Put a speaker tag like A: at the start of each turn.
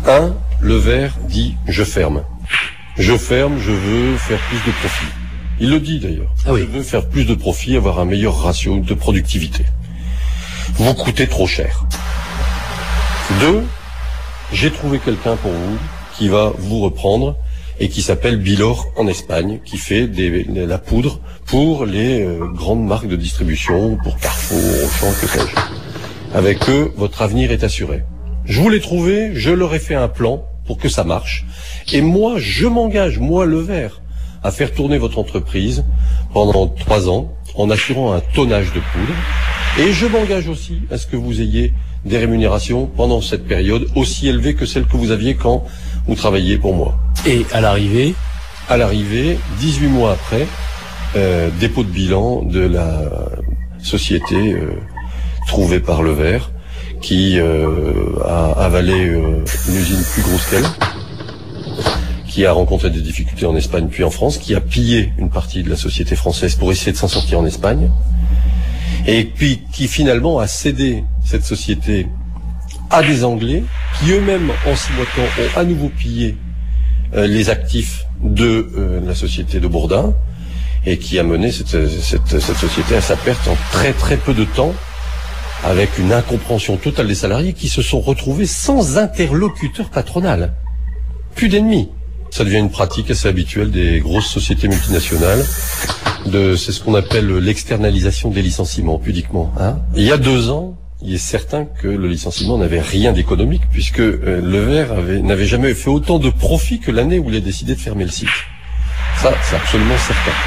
A: Levert dit « je ferme ». Je ferme, je veux faire plus de profit. Il le dit d'ailleurs.
B: Ah oui.
A: Je veux faire plus de profit, avoir un meilleur ratio de productivité. Vous coûtez trop cher. 2, j'ai trouvé quelqu'un pour vous qui va vous reprendre et qui s'appelle Bilor en Espagne, qui fait la poudre pour les grandes marques de distribution, pour Carrefour, Auchan, que sais-je. Avec eux, votre avenir est assuré. Je vous l'ai trouvé, je leur ai fait un plan pour que ça marche. Et moi, je m'engage, moi Levert, à faire tourner votre entreprise pendant 3 ans, en assurant un tonnage de poudre. Et je m'engage aussi à ce que vous ayez des rémunérations pendant cette période aussi élevées que celles que vous aviez quand vous travailliez pour moi.
B: Et à l'arrivée,
A: 18 mois après, dépôt de bilan de la société trouvée par Levert, qui a avalé une usine plus grosse qu'elle, qui a rencontré des difficultés en Espagne puis en France, qui a pillé une partie de la société française pour essayer de s'en sortir en Espagne, et puis qui finalement a cédé cette société à des Anglais, qui eux-mêmes, en 6 mois de temps, ont à nouveau pillé les actifs de la société de Bourdin, et qui a mené cette société à sa perte en très très peu de temps, avec une incompréhension totale des salariés qui se sont retrouvés sans interlocuteur patronal. Plus d'ennemis. Ça devient une pratique assez habituelle des grosses sociétés multinationales. C'est ce qu'on appelle l'externalisation des licenciements, pudiquement. Il y a 2 ans, il est certain que le licenciement n'avait rien d'économique, puisque Levert n'avait jamais fait autant de profit que l'année où il a décidé de fermer le site. Ça, c'est absolument certain.